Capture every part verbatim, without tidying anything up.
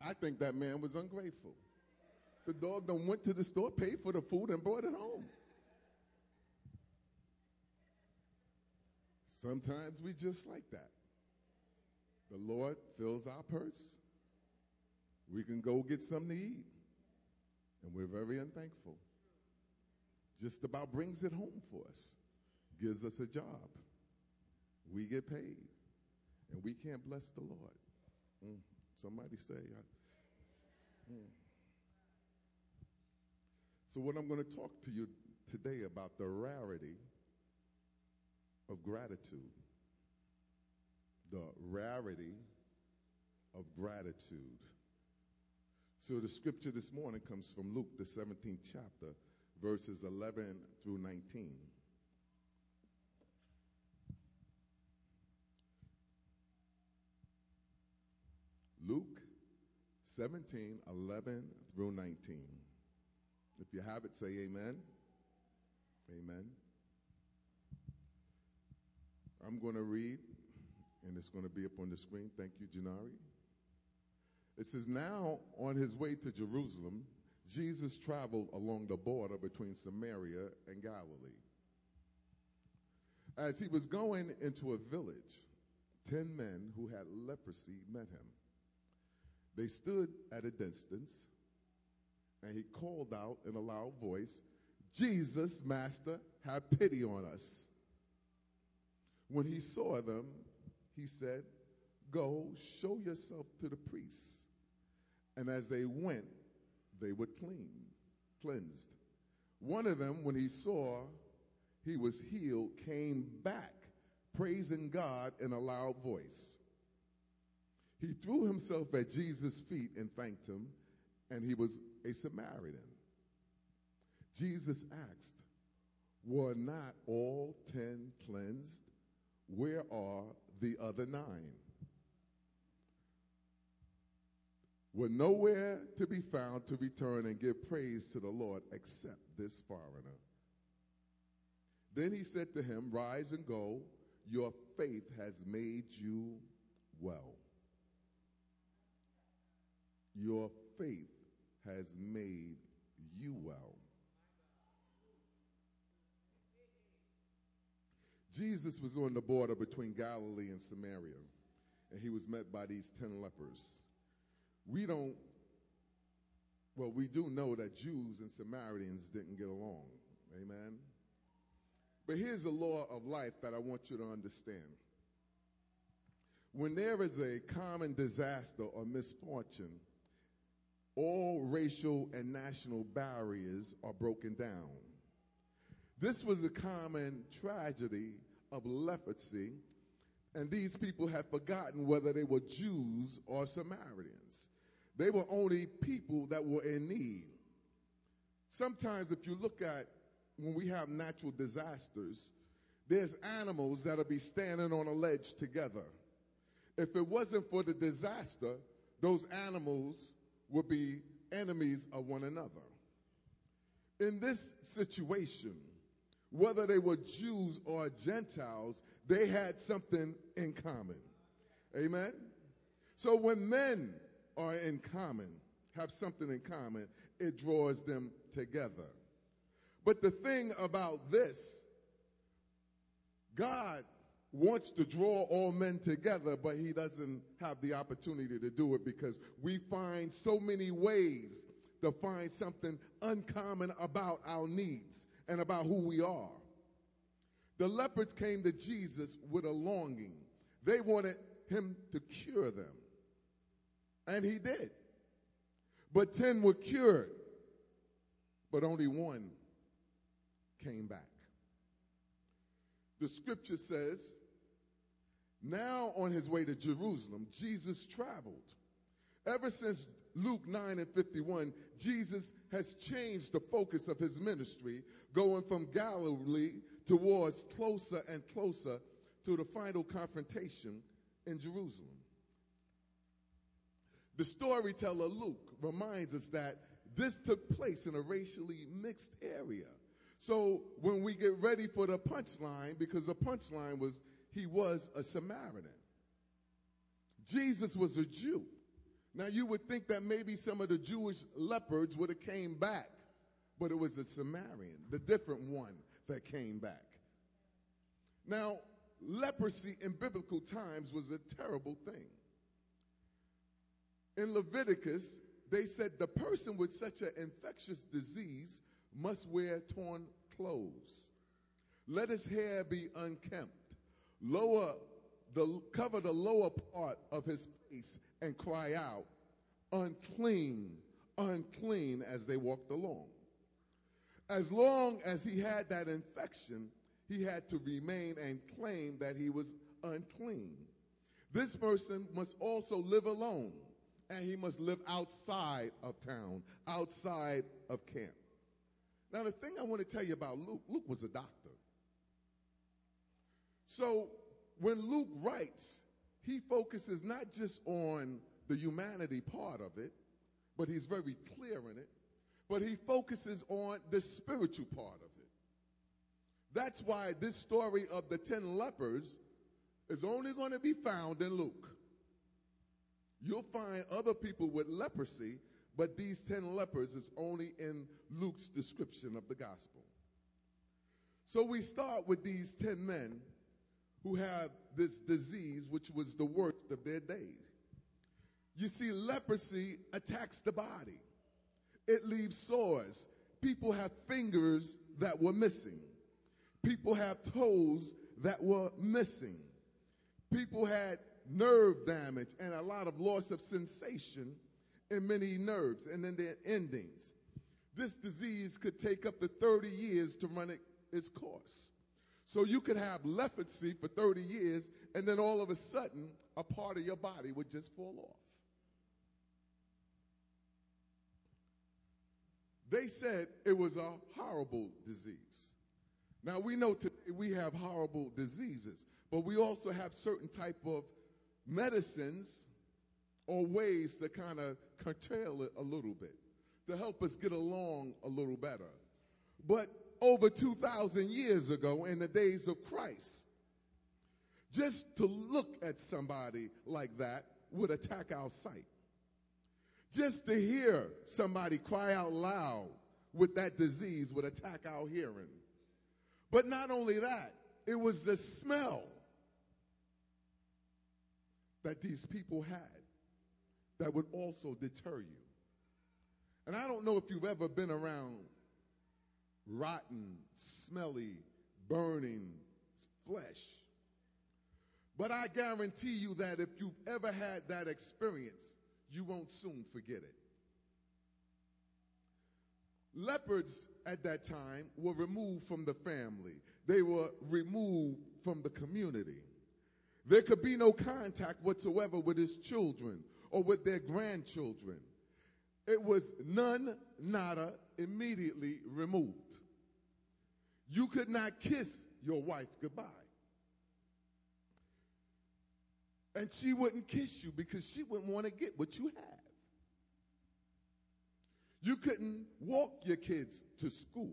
I think that man was ungrateful. The dog done went to the store, paid for the food, and brought it home. Sometimes we just like that. The Lord fills our purse. We can go get something to eat. And we're very unthankful. Just about brings it home for us. Gives us a job. We get paid. And we can't bless the Lord. Mm. Somebody say, I, mm. So what I'm going to talk to you today about the rarity of gratitude. The rarity of gratitude. So the scripture this morning comes from Luke, the seventeenth chapter, verses eleven through nineteen. Luke seventeen, eleven through nineteen. If you have it, say amen. Amen. I'm going to read, and it's going to be up on the screen. Thank you, Janari. It says, now on his way to Jerusalem, Jesus traveled along the border between Samaria and Galilee. As he was going into a village, ten men who had leprosy met him. They stood at a distance, and he called out in a loud voice, Jesus, Master, have pity on us. When he saw them, he said, go, show yourself to the priests. And as they went, they were clean, cleansed. One of them, when he saw he was healed, came back, praising God in a loud voice. He threw himself at Jesus' feet and thanked him, and he was a Samaritan. Jesus asked, were not all ten cleansed? Where are the other nine? Were nowhere to be found to return and give praise to the Lord except this foreigner. Then he said to him, rise and go, your faith has made you well. Your faith has made you well. Jesus was on the border between Galilee and Samaria, and he was met by these ten lepers. We don't, well, we do know that Jews and Samaritans didn't get along. Amen? But here's a law of life that I want you to understand. When there is a common disaster or misfortune, all racial and national barriers are broken down. This was a common tragedy of leprosy, and these people had forgotten whether they were Jews or Samaritans. They were only people that were in need. Sometimes if you look at when we have natural disasters, there's animals that'll be standing on a ledge together. If it wasn't for the disaster, those animals would be enemies of one another. In this situation, whether they were Jews or Gentiles, they had something in common. Amen? So when men are in common, have something in common, it draws them together. But the thing about this, God wants to draw all men together, but he doesn't have the opportunity to do it because we find so many ways to find something uncommon about our needs and about who we are. The lepers came to Jesus with a longing. They wanted him to cure them. And he did. But ten were cured. But only one came back. The scripture says, now on his way to Jerusalem, Jesus traveled. Ever since Luke nine and fifty-one, Jesus has changed the focus of his ministry, going from Galilee towards closer and closer to the final confrontation in Jerusalem. The storyteller Luke reminds us that this took place in a racially mixed area. So when we get ready for the punchline, because the punchline was he was a Samaritan. Jesus was a Jew. Now, you would think that maybe some of the Jewish lepers would have came back, but it was a Samaritan, the different one, that came back. Now, leprosy in biblical times was a terrible thing. In Leviticus, they said the person with such an infectious disease must wear torn clothes. Let his hair be unkempt. Lower the, cover the lower part of his face and cry out, unclean, unclean, as they walked along. As long as he had that infection, he had to remain and claim that he was unclean. This person must also live alone, and he must live outside of town, outside of camp. Now, the thing I want to tell you about Luke, Luke was a doctor. So when Luke writes, he focuses not just on the humanity part of it, but he's very clear in it, but he focuses on the spiritual part of it. That's why this story of the ten lepers is only going to be found in Luke. You'll find other people with leprosy, but these ten lepers is only in Luke's description of the gospel. So we start with these ten men who have this disease, which was the worst of their days. You see, leprosy attacks the body. It leaves sores. People have fingers that were missing. People have toes that were missing. People had nerve damage and a lot of loss of sensation in many nerves and in their endings. This disease could take up to thirty years to run it, its course. So you could have leprosy for thirty years, and then all of a sudden, a part of your body would just fall off. They said it was a horrible disease. Now, we know today we have horrible diseases, but we also have certain type of medicines or ways to kind of curtail it a little bit, to help us get along a little better. But over two thousand years ago, in the days of Christ, just to look at somebody like that would attack our sight. Just to hear somebody cry out loud with that disease would attack our hearing. But not only that, it was the smell that these people had that would also deter you. And I don't know if you've ever been around rotten, smelly, burning flesh, but I guarantee you that if you've ever had that experience, you won't soon forget it. Lepers at that time were removed from the family. They were removed from the community. There could be no contact whatsoever with his children or with their grandchildren. It was none, nada, immediately removed. You could not kiss your wife goodbye. And she wouldn't kiss you because she wouldn't want to get what you have. You couldn't walk your kids to school.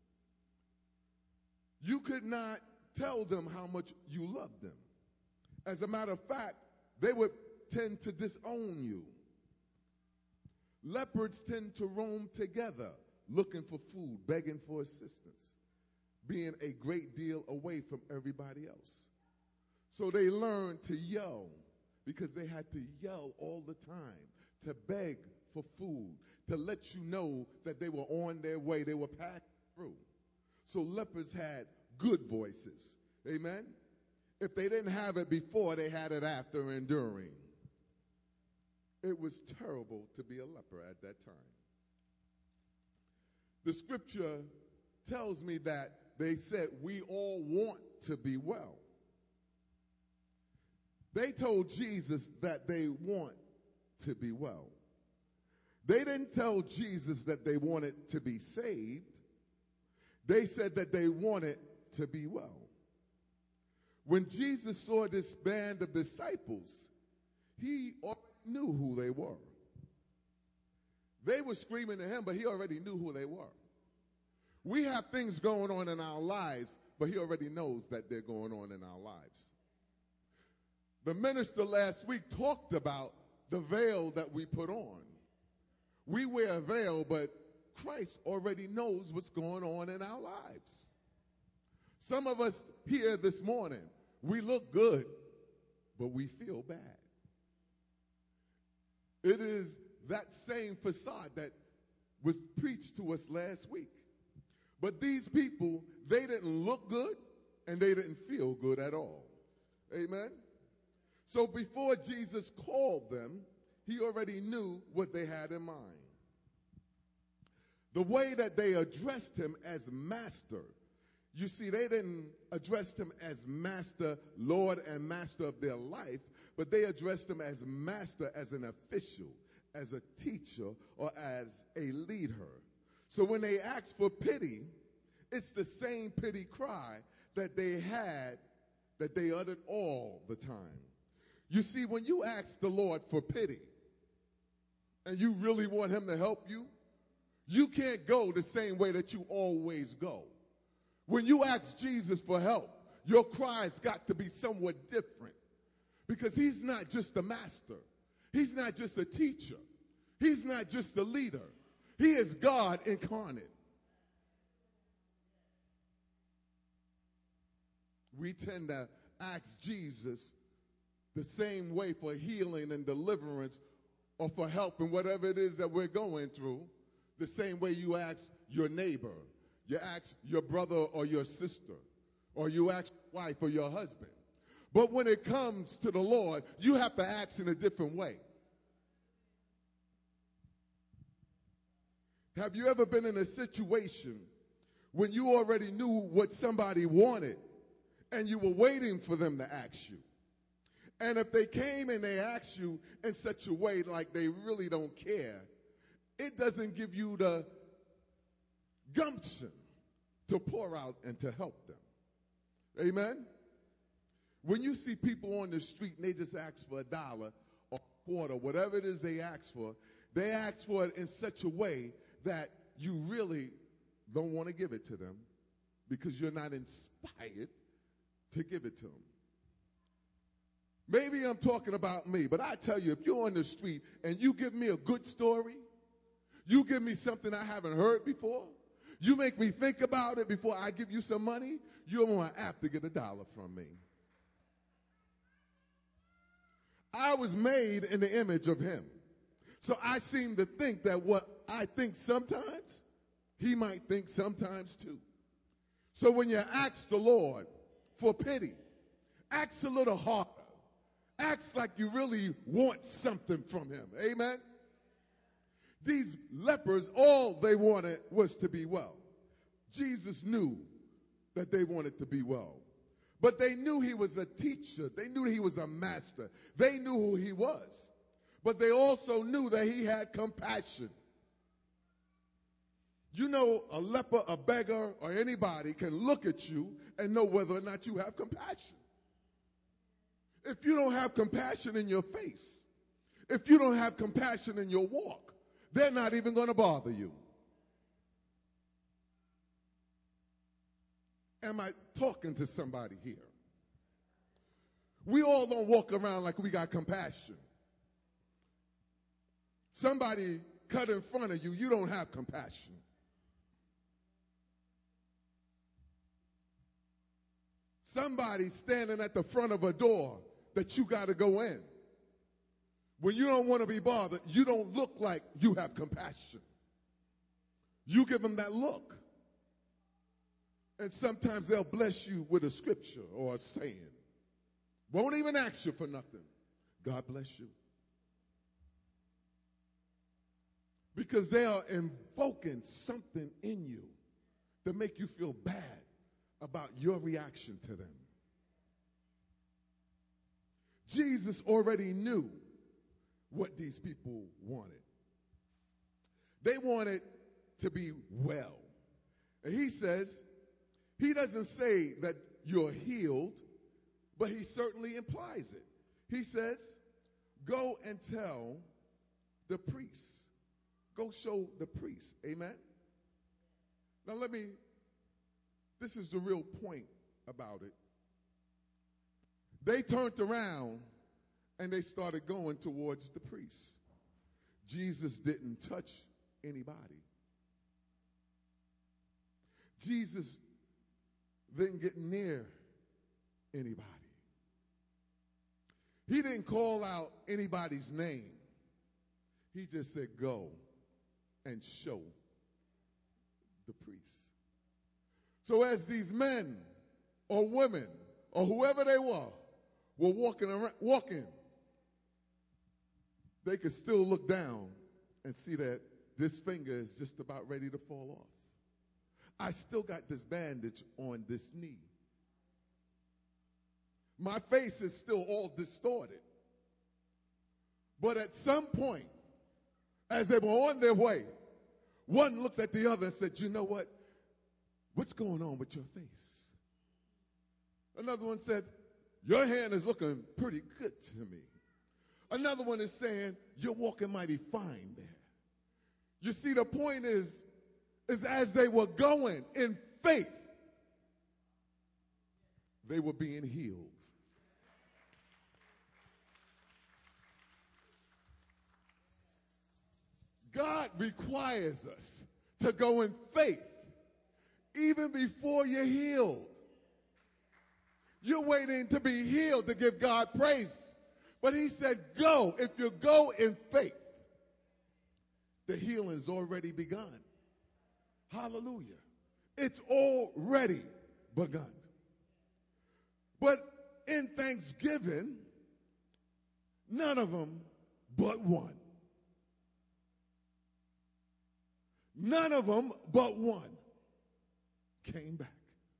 You could not tell them how much you loved them. As a matter of fact, they would tend to disown you. Leopards tend to roam together, looking for food, begging for assistance, being a great deal away from everybody else. So they learned to yell because they had to yell all the time, to beg for food, to let you know that they were on their way, they were passing through. So leopards had good voices, amen? If they didn't have it before, they had it after and during. It was terrible to be a leper at that time. The scripture tells me that they said, we all want to be well. They told Jesus that they want to be well. They didn't tell Jesus that they wanted to be saved. They said that they wanted to be well. When Jesus saw this band of disciples, he already knew who they were. They were screaming at him, but he already knew who they were. We have things going on in our lives, but he already knows that they're going on in our lives. The minister last week talked about the veil that we put on. We wear a veil, but Christ already knows what's going on in our lives. Some of us here this morning, we look good, but we feel bad. It is that same facade that was preached to us last week. But these people, they didn't look good and they didn't feel good at all. Amen? So before Jesus called them, he already knew what they had in mind. The way that they addressed him as master, you see, they didn't address him as master, Lord, and master of their life, but they addressed him as master, as an official, as a teacher, or as a leader. So when they asked for pity, it's the same pity cry that they had, that they uttered all the time. You see, when you ask the Lord for pity, and you really want him to help you, you can't go the same way that you always go. When you ask Jesus for help, your cry's got to be somewhat different, because he's not just a master. He's not just a teacher. He's not just a leader. He is God incarnate. We tend to ask Jesus the same way for healing and deliverance, or for help in whatever it is that we're going through, the same way you ask your neighbor, you ask your brother or your sister, or you ask your wife or your husband. But when it comes to the Lord, you have to ask in a different way. Have you ever been in a situation when you already knew what somebody wanted and you were waiting for them to ask you? And if they came and they asked you in such a way like they really don't care, it doesn't give you the gumption to pour out and to help them. Amen? When you see people on the street and they just ask for a dollar or a quarter, whatever it is they ask for, they ask for it in such a way that you really don't want to give it to them because you're not inspired to give it to them. Maybe I'm talking about me, but I tell you, if you're on the street and you give me a good story, you give me something I haven't heard before, you make me think about it before I give you some money, you're more apt to get a dollar from me. I was made in the image of him. So I seem to think that what I think sometimes, he might think sometimes too. So when you ask the Lord for pity, ask a little harder. Act like you really want something from him. Amen? These lepers, all they wanted was to be well. Jesus knew that they wanted to be well. But they knew he was a teacher. They knew he was a master. They knew who he was. But they also knew that he had compassion. You know, a leper, a beggar, or anybody can look at you and know whether or not you have compassion. If you don't have compassion in your face, if you don't have compassion in your walk, they're not even going to bother you. Am I talking to somebody here? We all don't walk around like we got compassion. Somebody cut in front of you, you don't have compassion. Somebody standing at the front of a door that you got to go in. When you don't want to be bothered, you don't look like you have compassion. You give them that look. And sometimes they'll bless you with a scripture or a saying. Won't even ask you for nothing. God bless you. Because they are invoking something in you to make you feel bad about your reaction to them. Jesus already knew what these people wanted. They wanted to be well. And he says, he doesn't say that you're healed, but he certainly implies it. He says, go and tell the priests. Go show the priests. Amen? Now let me, this is the real point about it. They turned around and they started going towards the priest. Jesus didn't touch anybody. Jesus didn't get near anybody. He didn't call out anybody's name. He just said, go and show the priest. So as these men or women or whoever they were were walking around, walking, they could still look down and see that this finger is just about ready to fall off. I still got this bandage on this knee. My face is still all distorted. But at some point, as they were on their way, one looked at the other and said, you know what? What's going on with your face? Another one said, your hand is looking pretty good to me. Another one is saying, you're walking mighty fine there. You see, the point is, is as they were going in faith, they were being healed. God requires us to go in faith even before you're healed. You're waiting to be healed to give God praise. But he said, go. If you go in faith, the healing's already begun. Hallelujah. It's already begun. But in Thanksgiving, none of them but one. None of them but one came back.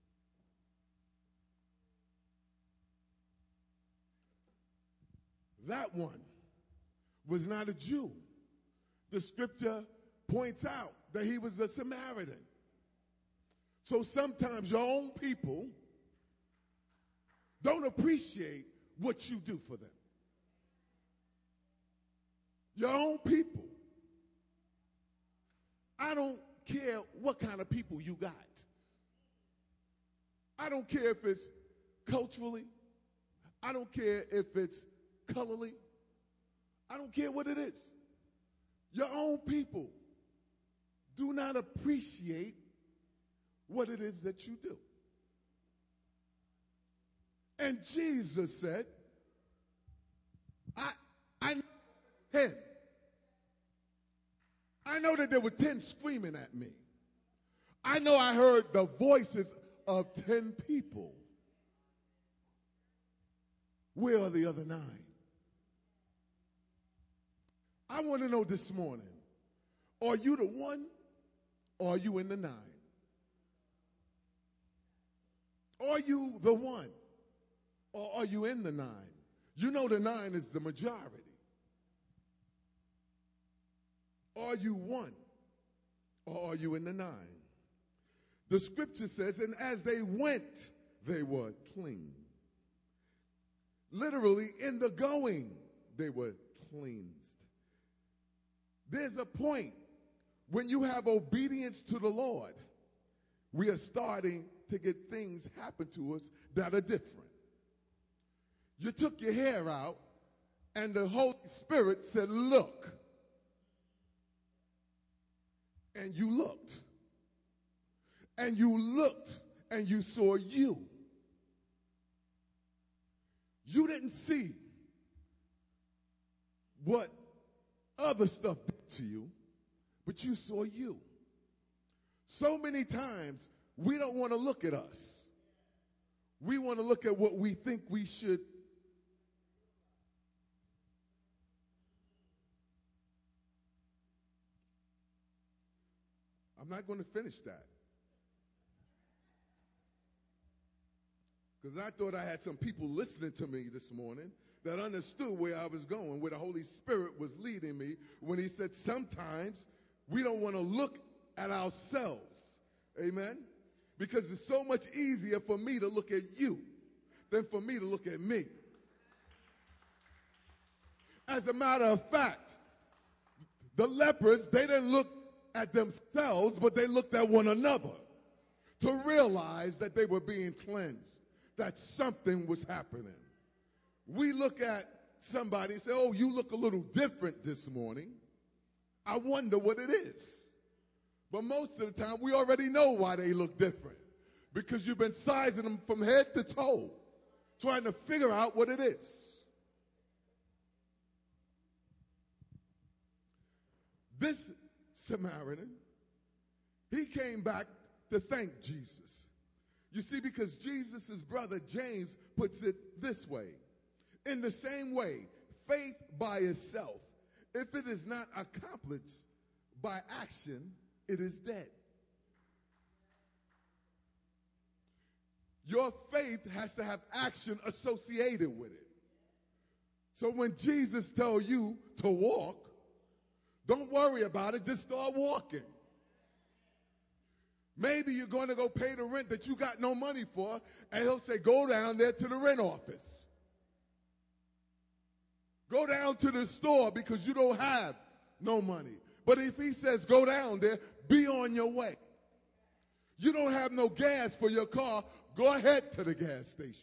That one was not a Jew. The scripture points out that he was a Samaritan. So sometimes your own people don't appreciate what you do for them. Your own people. I don't care what kind of people you got. I don't care if it's culturally. I don't care if it's colorly. I don't care what it is. Your own people do not appreciate what it is that you do. And Jesus said, I, I know him. I know that there were ten screaming at me. I know I heard the voices of ten people. Where are the other nine? I want to know this morning, are you the one or are you in the nine? Are you the one or are you in the nine? You know the nine is the majority. Are you one or are you in the nine? The scripture says, and as they went, they were clean. Literally, in the going, they were cleansed. There's a point when you have obedience to the Lord, we are starting to get things happen to us that are different. You took your hair out, and the Holy Spirit said, look. And you looked. And you looked, and you saw you. You didn't see what other stuff did to you, but you saw you. So many times, we don't want to look at us. We want to look at what we think we should. I'm not going to finish that. Because I thought I had some people listening to me this morning that understood where I was going, where the Holy Spirit was leading me when he said sometimes we don't want to look at ourselves. Amen? Because it's so much easier for me to look at you than for me to look at me. As a matter of fact, the lepers, they didn't look at themselves, but they looked at one another to realize that they were being cleansed, that something was happening. We look at somebody and say, oh, you look a little different this morning, I wonder what it is. But most of the time, we already know why they look different, because you've been sizing them from head to toe, trying to figure out what it is. This Samaritan, he came back to thank Jesus. You see, because Jesus' brother James puts it this way. In the same way, faith by itself, if it is not accomplished by action, it is dead. Your faith has to have action associated with it. So when Jesus tells you to walk, don't worry about it, just start walking. Maybe you're going to go pay the rent that you got no money for, and he'll say, go down there to the rent office. Go down to the store because you don't have no money. But if he says go down there, be on your way. You don't have no gas for your car, go ahead to the gas station.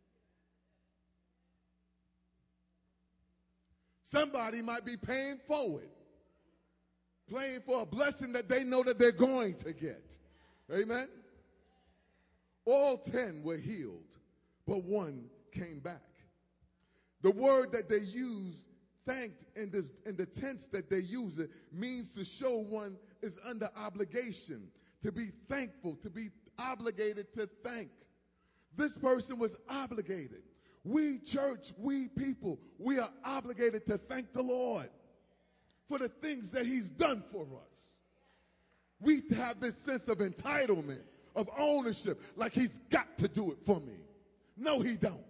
Somebody might be paying forward, paying for a blessing that they know that they're going to get. Amen? All ten were healed, but one came back. The word that they use, thanked, in, this, in the tense that they use it, means to show one is under obligation, to be thankful, to be obligated to thank. This person was obligated. We, church, we people, we are obligated to thank the Lord for the things that he's done for us. We have this sense of entitlement, of ownership, like he's got to do it for me. No, he don't.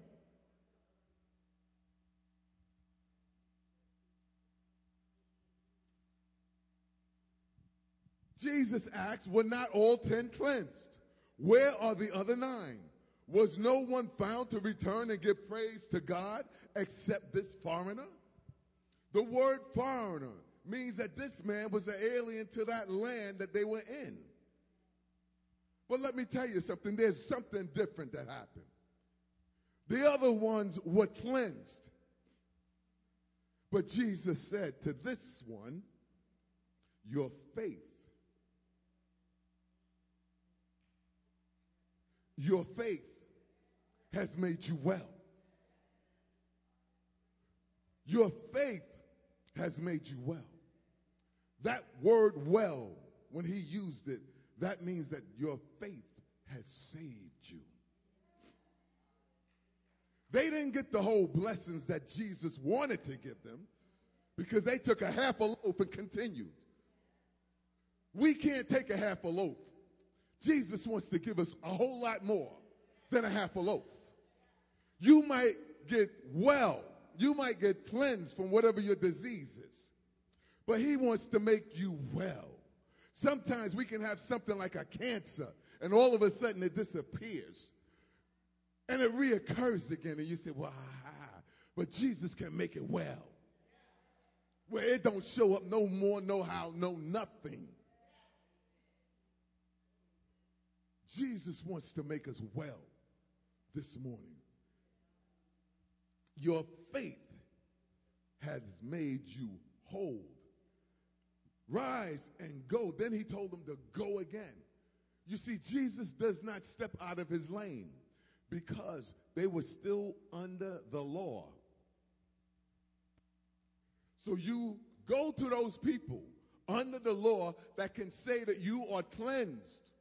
Jesus asked, were not all ten cleansed? Where are the other nine? Was no one found to return and give praise to God except this foreigner? The word foreigner means that this man was an alien to that land that they were in. But let me tell you something. There's something different that happened. The other ones were cleansed. But Jesus said to this one, your faith, your faith has made you well. Your faith has made you well. That word well, when he used it, that means that your faith has saved you. They didn't get the whole blessings that Jesus wanted to give them because they took a half a loaf and continued. We can't take a half a loaf. Jesus wants to give us a whole lot more than a half a loaf. You might get well. You might get cleansed from whatever your disease is. But he wants to make you well. Sometimes we can have something like a cancer, and all of a sudden it disappears. And it reoccurs again, and you say, well, but Jesus can make it well. Where it don't show up no more, no how, no nothing. Jesus wants to make us well this morning. Your faith has made you whole. Rise and go. Then he told them to go again. You see, Jesus does not step out of his lane because they were still under the law. So you go to those people under the law that can say that you are cleansed.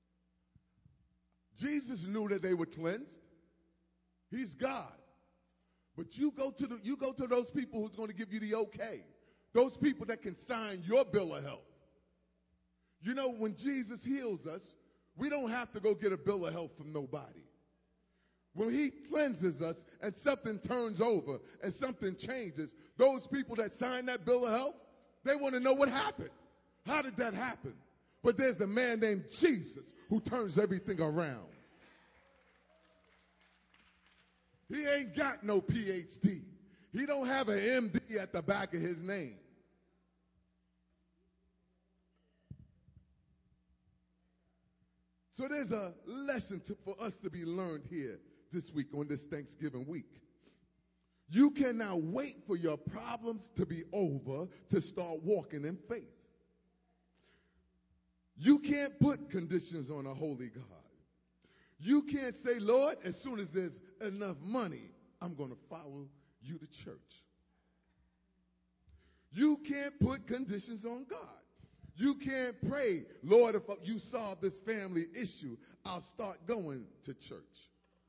Jesus knew that they were cleansed. He's God. But you go to the, you go to those people who's going to give you the okay. Those people that can sign your bill of health. You know, when Jesus heals us, we don't have to go get a bill of health from nobody. When he cleanses us and something turns over and something changes, those people that sign that bill of health, they want to know what happened. How did that happen? But there's a man named Jesus who turns everything around. He ain't got no P H D. He don't have an M D at the back of his name. So there's a lesson to, for us to be learned here this week on this Thanksgiving week. You cannot wait for your problems to be over to start walking in faith. You can't put conditions on a holy God. You can't say, Lord, as soon as there's enough money, I'm going to follow you to church. You can't put conditions on God. You can't pray, Lord, if you solve this family issue, I'll start going to church.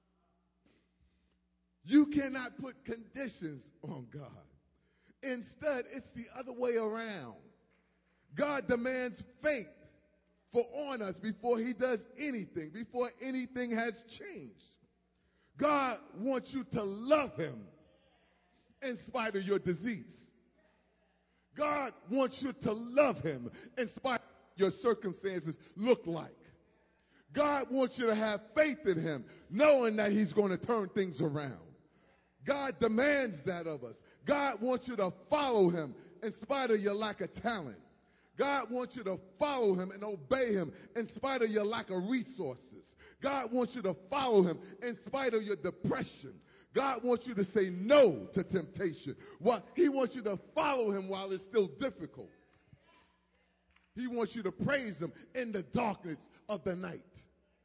You cannot put conditions on God. Instead, it's the other way around. God demands faith for on us before he does anything, before anything has changed. God wants you to love him in spite of your disease. God wants you to love him in spite of what your circumstances look like. God wants you to have faith in him, knowing that he's going to turn things around. God demands that of us. God wants you to follow him in spite of your lack of talent. God wants you to follow him and obey him in spite of your lack of resources. God wants you to follow him in spite of your depression. God wants you to say no to temptation. What? He wants you to follow him while it's still difficult. He wants you to praise him in the darkness of the night.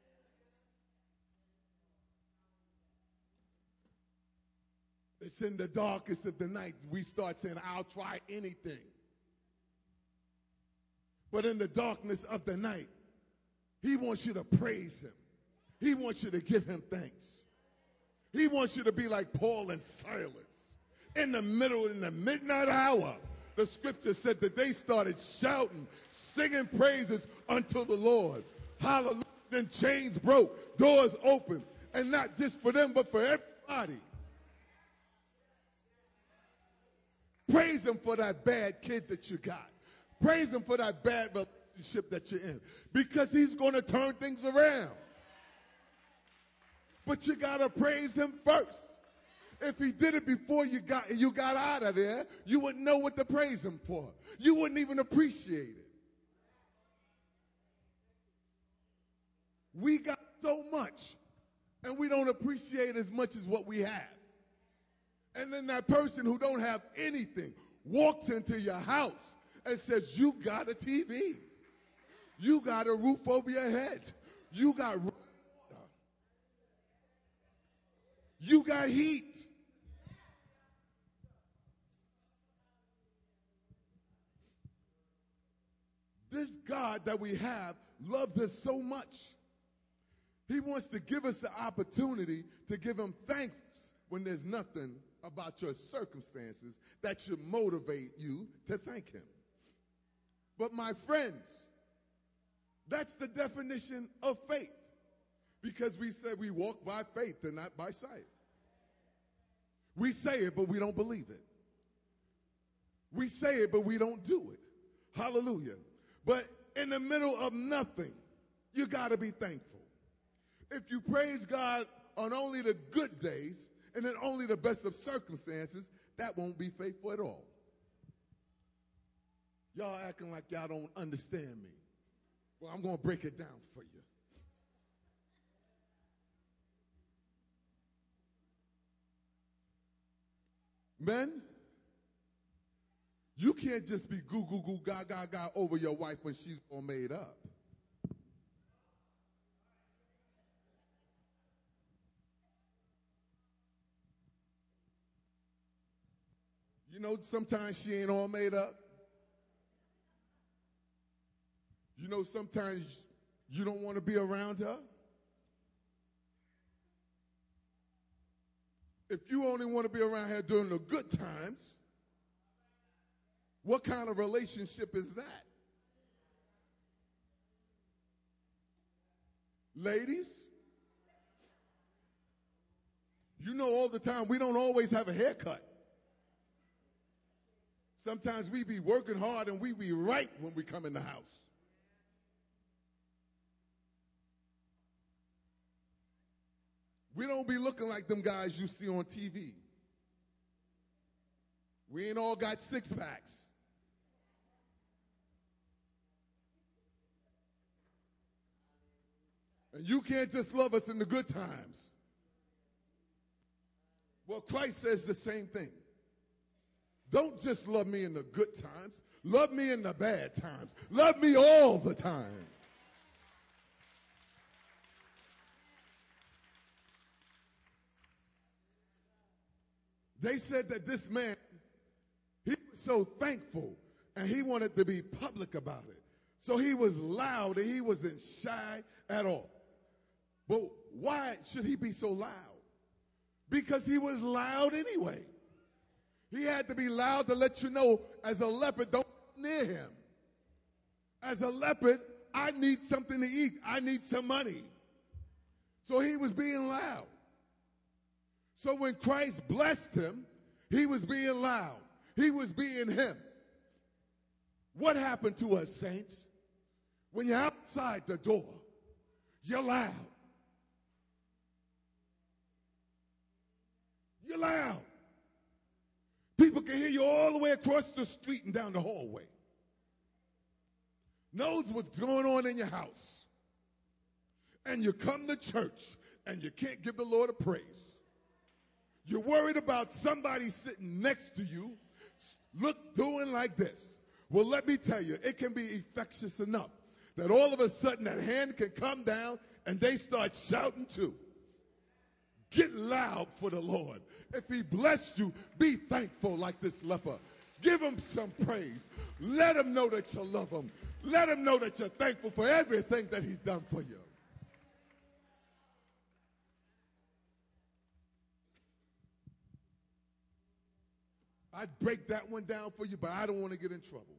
It's in the darkest of the night we start saying, I'll try anything. But in the darkness of the night, he wants you to praise him. He wants you to give him thanks. He wants you to be like Paul and Silas. In the middle, in the midnight hour, the scripture said that they started shouting, singing praises unto the Lord. Hallelujah. Then chains broke, doors opened, and not just for them, but for everybody. Praise him for that bad kid that you got. Praise him for that bad relationship that you're in, because he's going to turn things around. But you got to praise him first. If he did it before you got, you got out of there, you wouldn't know what to praise him for. You wouldn't even appreciate it. We got so much, and we don't appreciate as much as what we have. And then that person who don't have anything walks into your house and says, you got a T V. You got a roof over your head. You got You got heat. This God that we have loves us so much. He wants to give us the opportunity to give him thanks when there's nothing about your circumstances that should motivate you to thank him. But my friends, that's the definition of faith. Because we said we walk by faith and not by sight. We say it, but we don't believe it. We say it, but we don't do it. Hallelujah. But in the middle of nothing, you got to be thankful. If you praise God on only the good days and in only the best of circumstances, that won't be faithful at all. Y'all acting like y'all don't understand me. Well, I'm going to break it down for you. Men, you can't just be goo, goo, goo, ga, ga, ga over your wife when she's all made up. You know, sometimes she ain't all made up. You know, sometimes you don't want to be around her. If you only want to be around her during the good times, what kind of relationship is that? Ladies, you know all the time we don't always have a haircut. Sometimes we be working hard and we be right when we come in the house. We don't be looking like them guys you see on T V. We ain't all got six packs. And you can't just love us in the good times. Well, Christ says the same thing. Don't just love me in the good times. Love me in the bad times. Love me all the time. They said that this man, he was so thankful and he wanted to be public about it. So he was loud and he wasn't shy at all. But why should he be so loud? Because he was loud anyway. He had to be loud to let you know, as a leopard, don't come near him. As a leopard, I need something to eat. I need some money. So he was being loud. So when Christ blessed him, he was being loud. He was being him. What happened to us, saints? When you're outside the door, you're loud. You're loud. People can hear you all the way across the street and down the hallway. Knows what's going on in your house. And you come to church and you can't give the Lord a praise. You're worried about somebody sitting next to you, look, doing like this. Well, let me tell you, it can be infectious enough that all of a sudden that hand can come down and they start shouting too. Get loud for the Lord. If he blessed you, be thankful like this leper. Give him some praise. Let him know that you love him. Let him know that you're thankful for everything that he's done for you. I'd break that one down for you, but I don't want to get in trouble.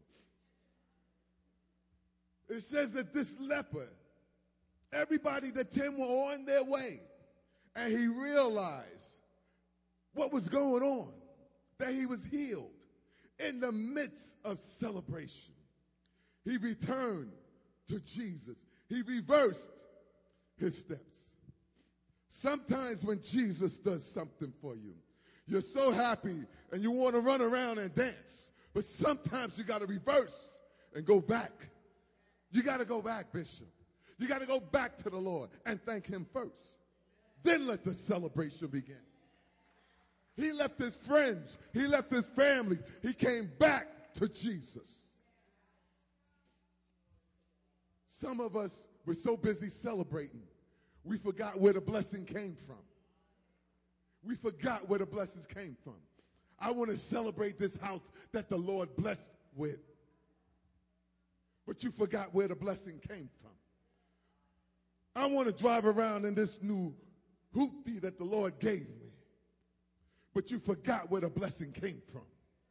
It says that this leper, everybody that ten were on their way, and he realized what was going on, that he was healed. In the midst of celebration, he returned to Jesus. He reversed his steps. Sometimes when Jesus does something for you, you're so happy and you want to run around and dance. But sometimes you got to reverse and go back. You got to go back, Bishop. You got to go back to the Lord and thank him first. Then let the celebration begin. He left his friends. He left his family. He came back to Jesus. Some of us were so busy celebrating, we forgot where the blessing came from. We forgot where the blessings came from. I want to celebrate this house that the Lord blessed with. But you forgot where the blessing came from. I want to drive around in this new hoopty that the Lord gave me. But you forgot where the blessing came from.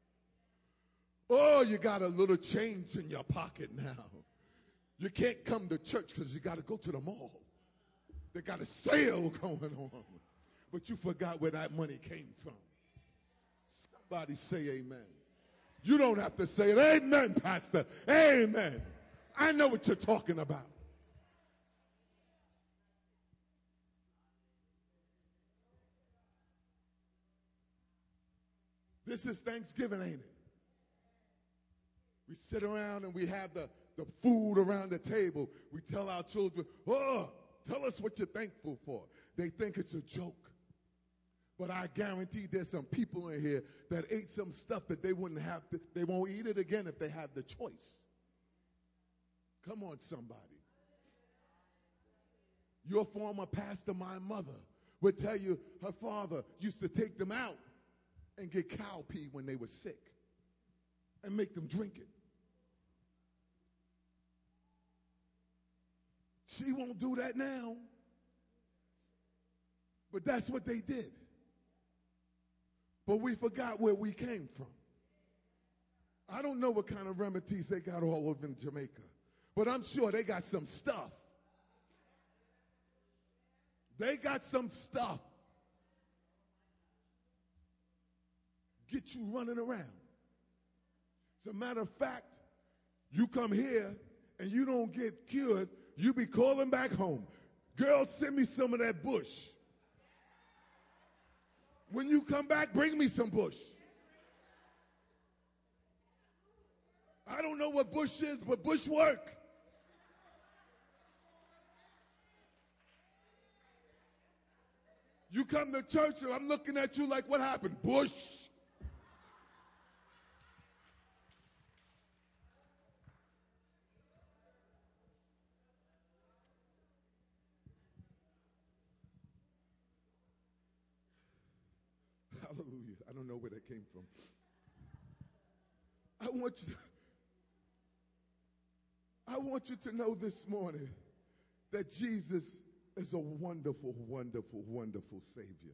Oh, you got a little change in your pocket now. You can't come to church because you got to go to the mall. They got a sale going on. But you forgot where that money came from. Somebody say amen. You don't have to say it. Amen, Pastor. Amen. I know what you're talking about. This is Thanksgiving, ain't it? We sit around and we have the, the food around the table. We tell our children, oh, tell us what you're thankful for. They think it's a joke. But I guarantee there's some people in here that ate some stuff that they wouldn't have to, they won't eat it again if they had the choice. Come on, somebody. Your former pastor, my mother, would tell you her father used to take them out and get cow pee when they were sick and make them drink it. She won't do that now. But that's what they did. But we forgot where we came from. I don't know what kind of remedies they got all over in Jamaica, but I'm sure they got some stuff. They got some stuff. Get you running around. As a matter of fact, you come here and you don't get cured, you be calling back home. Girl, send me some of that bush. When you come back, bring me some bush. I don't know what bush is, but bush work. You come to church and I'm looking at you like, what happened? Bush. Hallelujah. I don't know where that came from. I want you to, I want you to know this morning that Jesus is a wonderful, wonderful, wonderful Savior.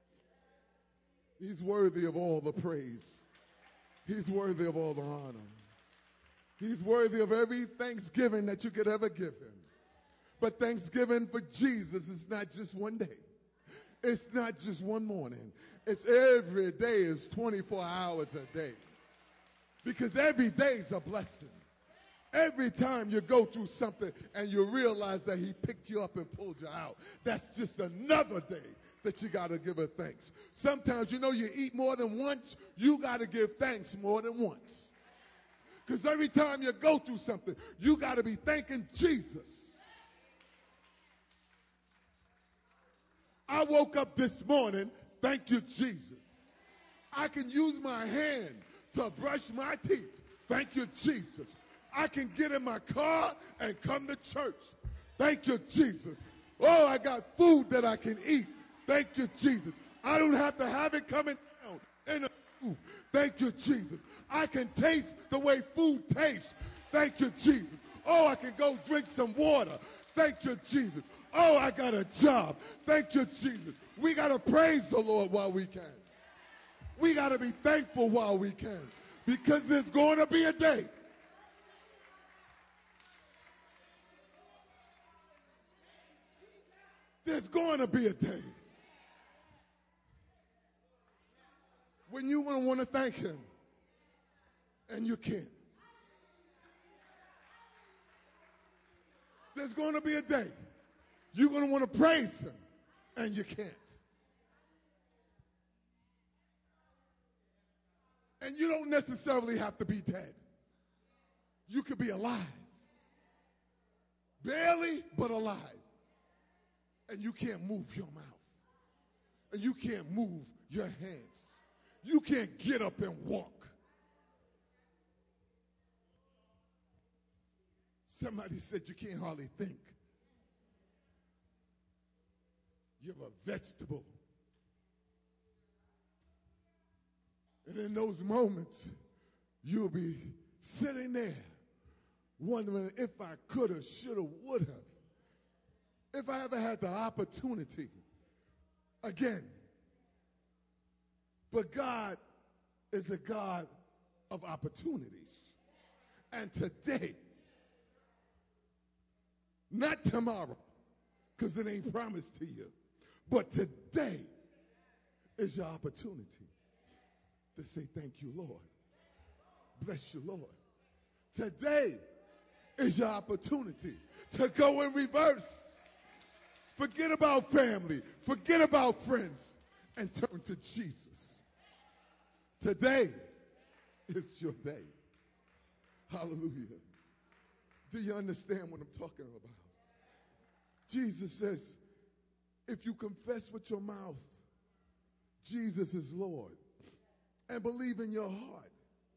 He's worthy of all the praise. He's worthy of all the honor. He's worthy of every thanksgiving that you could ever give him. But thanksgiving for Jesus is not just one day. It's not just one morning. It's every day is twenty-four hours a day. Because every day is a blessing. Every time you go through something and you realize that he picked you up and pulled you out, that's just another day that you got to give her thanks. Sometimes, you know, you eat more than once, you got to give thanks more than once. Because every time you go through something, you got to be thanking Jesus. I woke up this morning, thank you, Jesus. I can use my hand to brush my teeth, thank you, Jesus. I can get in my car and come to church. Thank you, Jesus. Oh, I got food that I can eat. Thank you, Jesus. I don't have to have it coming down in the food. Thank you, Jesus. I can taste the way food tastes. Thank you, Jesus. Oh, I can go drink some water. Thank you, Jesus. Oh, I got a job. Thank you, Jesus. We got to praise the Lord while we can. We got to be thankful while we can. Because there's going to be a day. There's going to be a day when you're going to want to thank him and you can't. There's going to be a day you're going to want to praise him and you can't. And you don't necessarily have to be dead. You could be alive. Barely, but alive. And you can't move your mouth. And you can't move your hands. You can't get up and walk. Somebody said you can't hardly think. You're a vegetable. And in those moments, you'll be sitting there wondering if I could have, should have, would have. If I ever had the opportunity again. But God is a God of opportunities. And today, not tomorrow, because it ain't promised to you, but today is your opportunity to say thank you, Lord. Bless you, Lord. Today is your opportunity to go in reverse. Forget about family. Forget about friends. And turn to Jesus. Today is your day. Hallelujah. Do you understand what I'm talking about? Jesus says, if you confess with your mouth, Jesus is Lord, and believe in your heart.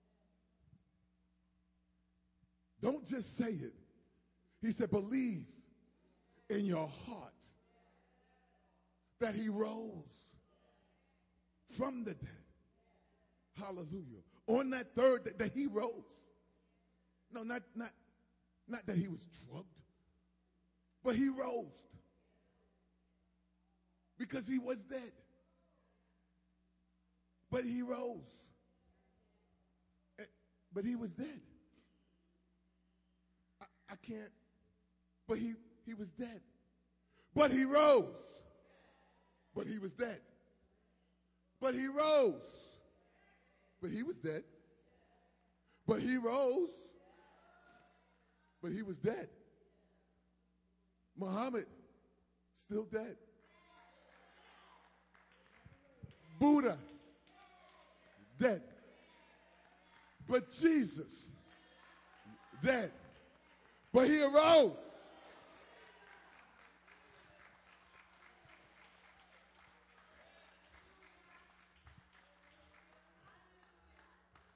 Don't just say it. He said, believe in your heart that he rose from the dead. Hallelujah. On that third day that he rose. No, not, not, not that he was drugged, but he rose because he was dead. But he rose. But he was dead. I, I can't, but he, he was dead. But he rose. But he was dead. But he rose. But he was dead. But he rose. But he was dead. Muhammad, still dead. Buddha, dead. But Jesus, dead. But he arose.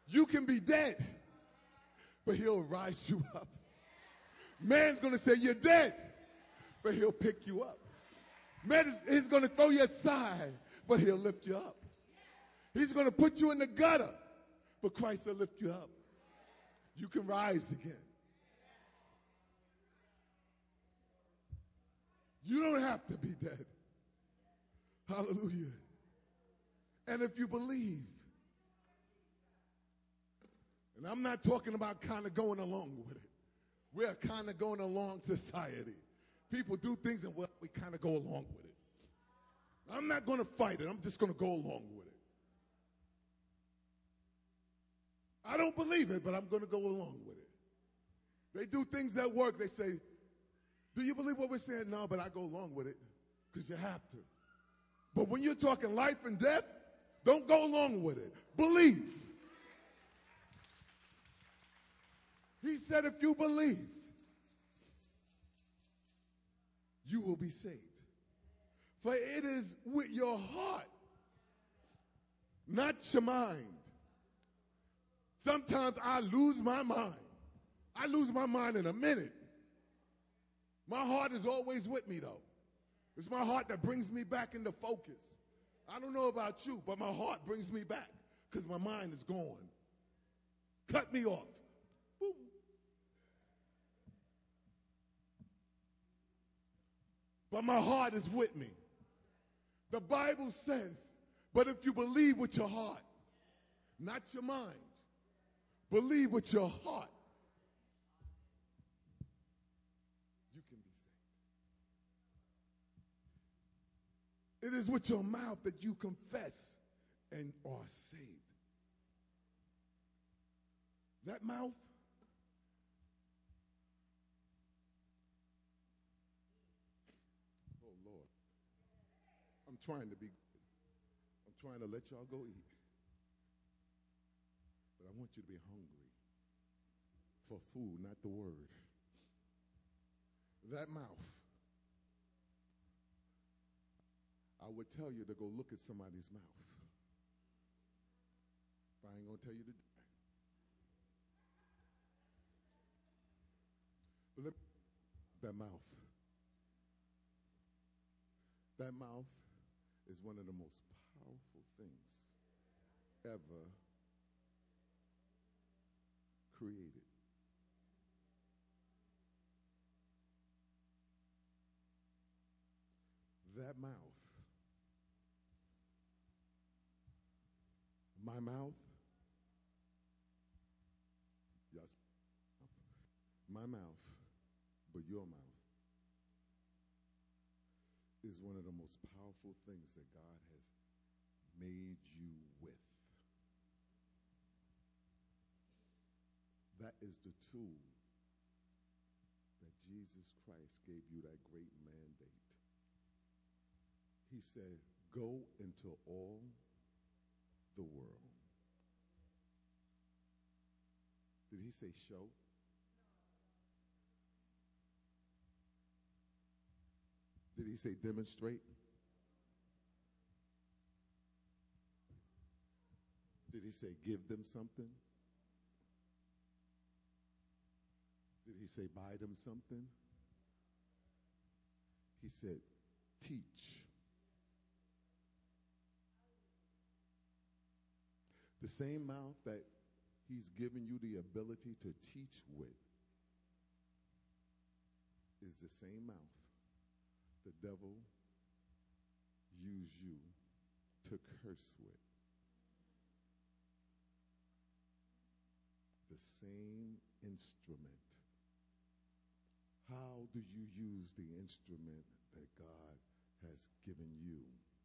You can be dead, but he'll rise you up. Man's going to say you're dead, but he'll pick you up. Man, is, he's going to throw you aside, but he'll lift you up. He's going to put you in the gutter, but Christ will lift you up. You can rise again. You don't have to be dead. Hallelujah. And if you believe, and I'm not talking about kind of going along with it. We're kind of going along society. People do things and well, we kind of go along with it. I'm not going to fight it. I'm just going to go along with it. I don't believe it, but I'm going to go along with it. They do things at work. They say, do you believe what we're saying? No, but I go along with it because you have to. But when you're talking life and death, don't go along with it. Believe. He said, if you believe, you will be saved. For it is with your heart, not your mind. Sometimes I lose my mind. I lose my mind in a minute. My heart is always with me, though. It's my heart that brings me back into focus. I don't know about you, but my heart brings me back because my mind is gone. Cut me off. Boom. But my heart is with me. The Bible says, but if you believe with your heart, not your mind, believe with your heart, you can be saved. It is with your mouth that you confess and are saved. That mouth, oh Lord, I'm trying to be good. I'm trying to let y'all go eat. But I want you to be hungry for food, not the word. That mouth, I would tell you to go look at somebody's mouth. But I ain't going to tell you to do that. But let, that mouth, that mouth is one of the most powerful things ever created. That mouth, my mouth, yes, my mouth, but your mouth is one of the most powerful things that God has made you with. That is the tool that Jesus Christ gave you, that great mandate. He said, go into all the world. Did he say show? Did he say demonstrate? Did he say give them something? Did he say buy them something? He said teach. The same mouth that he's given you the ability to teach with is the same mouth the devil used you to curse with. The same instrument. How do you use the instrument that God has given you?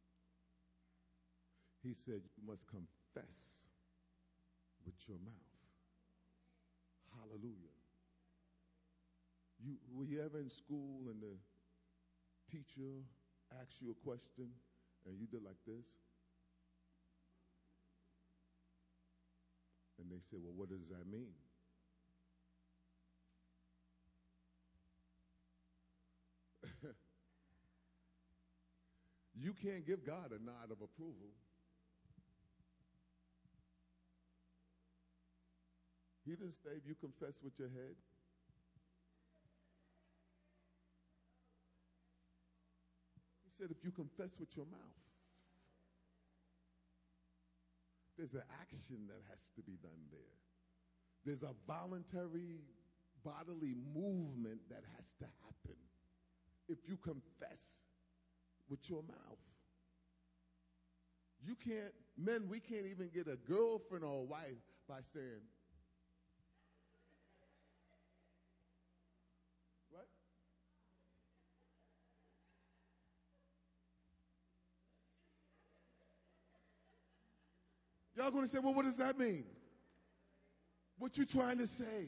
He said you must confess with your mouth. Hallelujah. You, were you ever in school and the teacher asked you a question and you did like this? And they said, well, what does that mean? You can't give God a nod of approval. He didn't say if you confess with your head. He said if you confess with your mouth. There's an action that has to be done there. There's a voluntary bodily movement that has to happen if you confess with your mouth. You can't, men, we can't even get a girlfriend or a wife by saying, what? Y'all going to say, well, what does that mean? What you trying to say?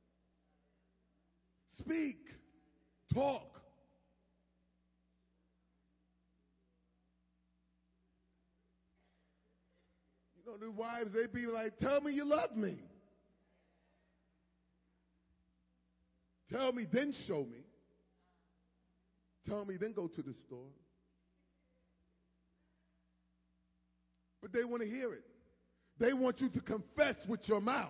Speak. Talk. You know, the wives, they be like, tell me you love me. Tell me, then show me. Tell me, then go to the store. But they want to hear it. They want you to confess with your mouth.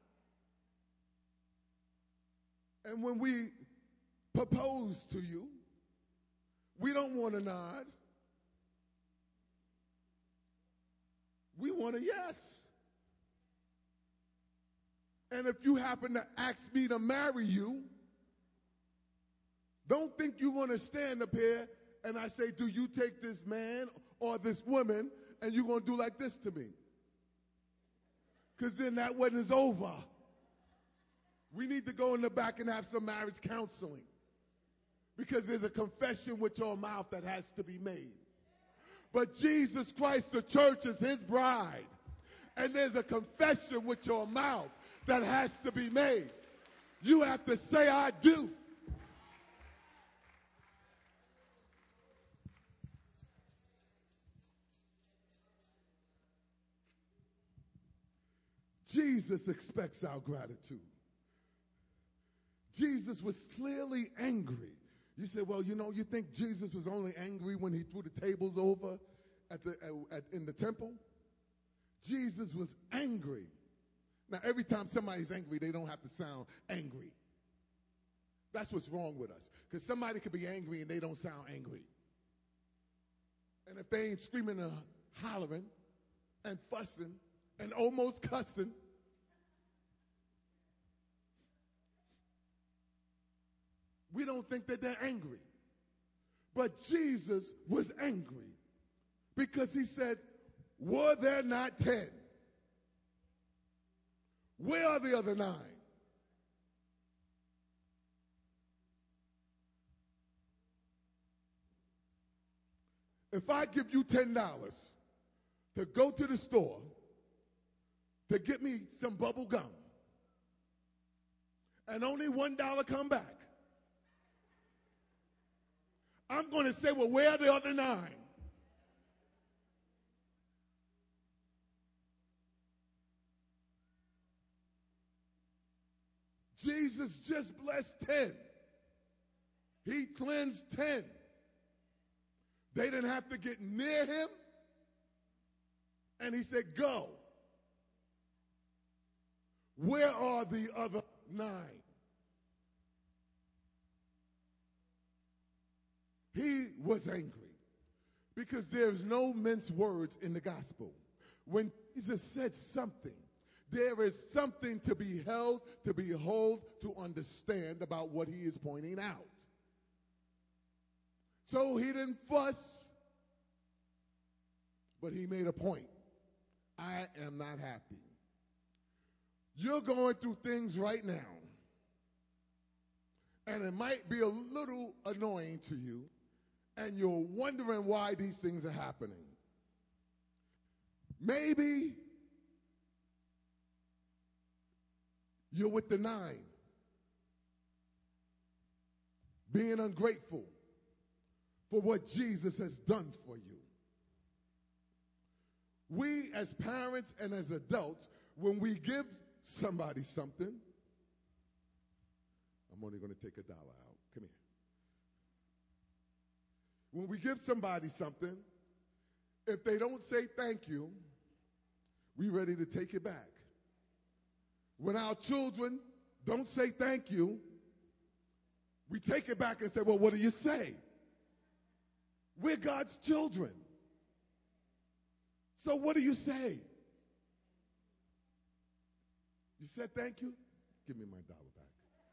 And when we propose to you, we don't want a nod. We want a yes. And if you happen to ask me to marry you, don't think you're going to stand up here and I say, do you take this man or this woman and you're going to do like this to me? Because then that wedding is over. We need to go in the back and have some marriage counseling. Because there's a confession with your mouth that has to be made. But Jesus Christ, the church, is his bride. And there's a confession with your mouth that has to be made. You have to say, I do. Jesus expects our gratitude. Jesus was clearly angry. You say, well, you know, you think Jesus was only angry when he threw the tables over at the, at, in the temple? Jesus was angry. Now, every time somebody's angry, they don't have to sound angry. That's what's wrong with us. Because somebody could be angry and they don't sound angry. And if they ain't screaming and hollering and fussing and almost cussing, we don't think that they're angry. But Jesus was angry because he said, were there not ten? Where are the other nine? If I give you ten dollars to go to the store to get me some bubble gum and only one dollar come back, I'm going to say, well, where are the other nine? Jesus just blessed ten. He cleansed ten. They didn't have to get near him. And he said, go. Where are the other nine? He was angry because there's no mince words in the gospel. When Jesus said something, there is something to be held, to behold, to understand about what he is pointing out. So he didn't fuss, but he made a point. I am not happy. You're going through things right now, and it might be a little annoying to you, and you're wondering why these things are happening. Maybe you're with the nine, being ungrateful for what Jesus has done for you. We as parents and as adults, when we give somebody something, I'm only going to take a dollar out. Come here. When we give somebody something, if they don't say thank you, we ready to take it back. When our children don't say thank you, we take it back and say, well, what do you say? We're God's children. So what do you say? You said thank you? Give me my dollar back.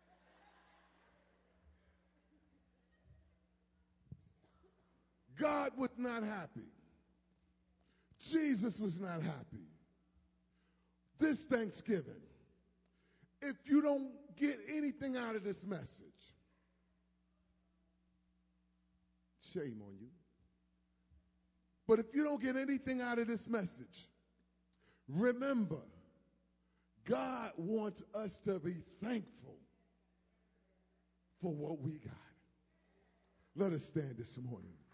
God was not happy. Jesus was not happy. This Thanksgiving, if you don't get anything out of this message, shame on you. But if you don't get anything out of this message, remember, God wants us to be thankful for what we got. Let us stand this morning.